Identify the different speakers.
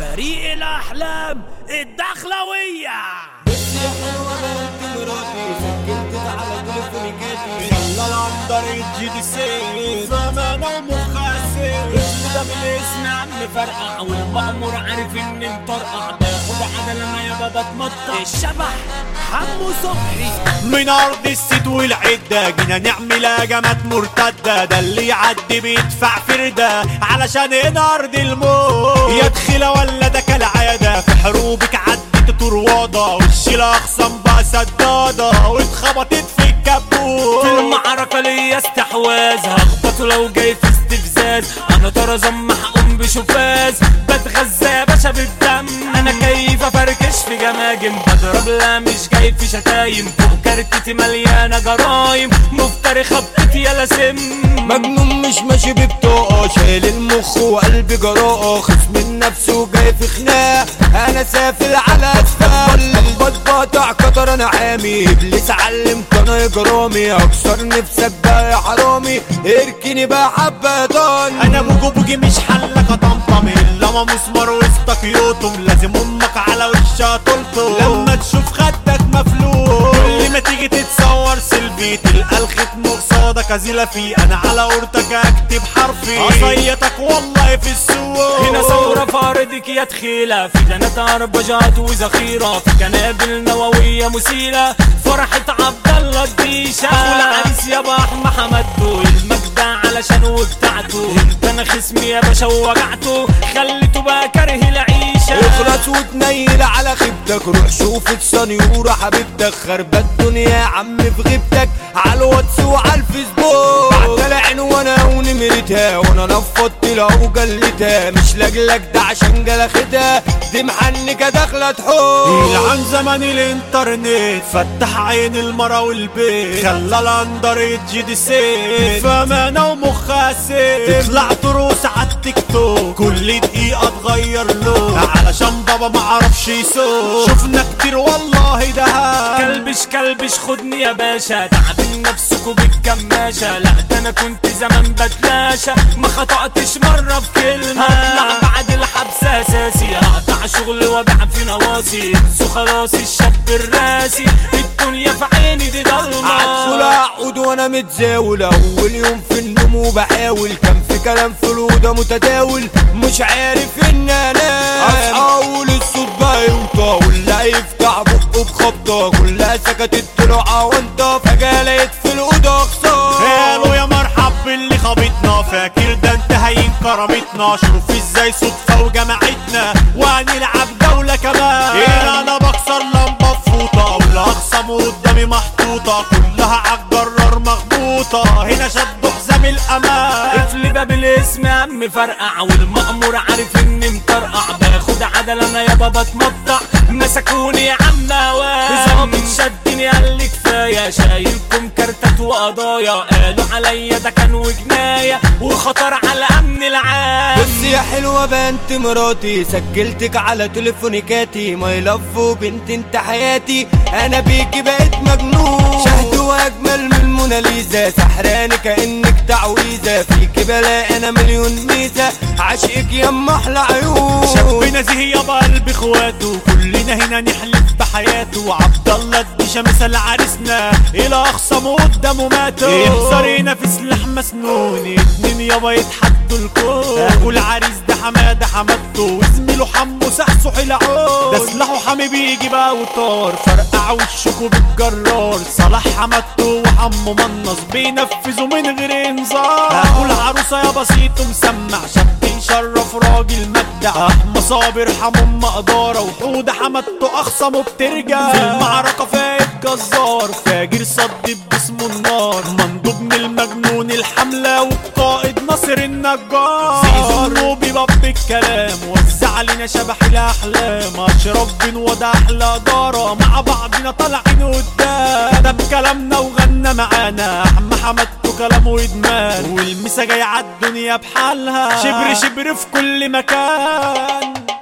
Speaker 1: فريق الأحلام الدخلوية.
Speaker 2: بصي يا حلوة بنت مراتي، سجلت على تليفوني كاتي، خلى العنبر يجي السيف فمانة ومخها السيف. ده بالاسم عم فرقع والمأمور عارف اني مطرقع، باخد عدل انا يابا بتمطع.
Speaker 1: الشبح حمو صبحي
Speaker 2: من ارض السيد والعدة جينا نعمل هجمات مرتدة، ده اللي يعدي بيدفع فردة علشان هنا ارض الموت. يا دخيلة ولا ده كالعادة في حروبك عدت طروادة، والشيلة اخصم بقى سدادة واتخبطت في الكابوت.
Speaker 3: في المعركة ليا استحواذ، هخبطه لو جاي في استفزاز. انا طرزان محقوم بشفاز، بتغذى يا باشا بالدم. انا كيف افركش في جماجم، بضرب لا مش جاي في شتايم. فوق كارتتي مليانة جرايم، مفتري خبطتي يالا سم.
Speaker 2: مجنون مش ماشي ببطاقة، شايل المخ وقلبي جراءة. خصم النفس وجاي في خناق، انا سافل على اسفل. بقطع قطر انا حامي، ابليس علمت انا اجرامي. اكسر نفسك بقى يا حرامي، اركني بقى حبتان. انا بوجي مش حلك طمطمي، لما مسمار وسطك يوطم. لازم امك على وشها تلطم لما تشوف خدك مفلوق. كل ما تيجي تتصور سيلفي تلقى الختم قصادك ازيله فيه. انا على قرطك اكتب حرفي، اصيتك والله في السوق.
Speaker 3: هنا ثورة فاردك يا دخيلة، في جنات عربجات وذخيرة، في قنابل نووية مسيلة. فرحة عبد الله الديشة، اخو العريس يابا احمى حمدته. المجدة علشان وبتاعته، انت انا خصمي يا باشا ووجعته. خليته بقى كاره العيشة.
Speaker 2: اخلص وتنيل على خيبتك، روح شوف السنيورة حبيبتك. خربت الدنيا يا عم في غيبتك، على الواتس وعلى الفيسبوك. بعتلها عنوانها ونمرتها، وانا نفضت لها وجلتها. مش لاجلك ده عشان جلختها، دي محنكة داخلة تحوم. يلعن زمان الانترنت، فتح عين المرا والبيت. خلى الاندر يجي دي سيف فمانة ومخها سيف. تطلع تروس على التيك توك، كل دقيقة تغير لون علشان بابا معرفش يسوق. شفنا كتير والله ده
Speaker 3: كلبش خدني يا باشا، تعبين نفسكوا بالكماشة. لا ده انا كنت زمان بتلاشى، ما خطأتش مرة بكلمة. هطلع بعد الحبس اساسي، هقطع شغل وابيع في نواصي. انسوا خلاص الشاب الراسي، الدنيا في عيني دي ضلمة.
Speaker 2: عدخل اقعد وانا متزاول، اول يوم في النوم وبحاول. كان في كلام في الأوضة متداول، مش عارف ان انا اصحى اقول الصوت بقى يوطى. واللي يفتح بقه بخبطة كلها سكتت طلع وانت. فجأة لقيت في الأوضة خسارة. قالوا يا مرحب باللي خبطنا، فاكر ده انت هين كرامتنا. شوف ازاي صدفة وجماعتنا وهنلعب جولة كمان. انا بكسر لمبة بفوطة، والاخصام قدامي محطوطة. كلها عالجرار مخبوطة، هنا شدوا حزام الامان.
Speaker 3: قفل باب الاسم يا عم فرقع، والمأمور عارف اني مطرقع. باخد عدل انا يابا بتمطع، مسكوني يا عم هواي. ظابط شدني قال لي كفاية، شايلكم كارتات وقضايا. قالوا عليا ده كان وجناية، وخطر على امن العام.
Speaker 2: بس يا حلوة بنت مراتي، سجلتك على تليفوني كاتي. ماي لاف وبنت انت حياتي، انا بيكي بقيت مجنون. شهد واجمل من موناليزا، سحراني كأنك تعويذة. فيكي بلاقي انا مليون ميزة، عاشقك يما احلى عيون. شاب نزيه يابا قلب اخواته، كلنا هنا نحلف بحياته. عبد الله الديشة مثل عريسنا، الى اخصمه قدامه ماتوا. يحصرينا في سلاح مسنون، اتنين يابا يتحدوا الكون. اخو العريس ده حماده حمادته، وزميله حمو سحسو حلعون. ده سلاحه حامي بيجي بقى وطار، فرقع وشكوا بالجرار. صلاح حمادته وحمو منص بينفذوا من غير انذار. اخو العروسه يا بسيط مسمع، شاب يشرف راجل مبدع. احمى صابر حمو مقداره، وحوده حمادته اخصمه بترجع. في المعركه فايت جزار، فاجر صد باسمه النار. مندوب من المجنون الحمله، والقائد ناصر النجار. زيزو النوبي باب الكلام، وزع علينا شبح الاحلام. اشرف بن وده احلى داره، مع بعضنا طالعين قدام. ده بكلامنا وغنى معانا، احمى حمادته كلامه ادمان. والمسا جاي عالدنيا بحالها، شبر شبر في كل مكان.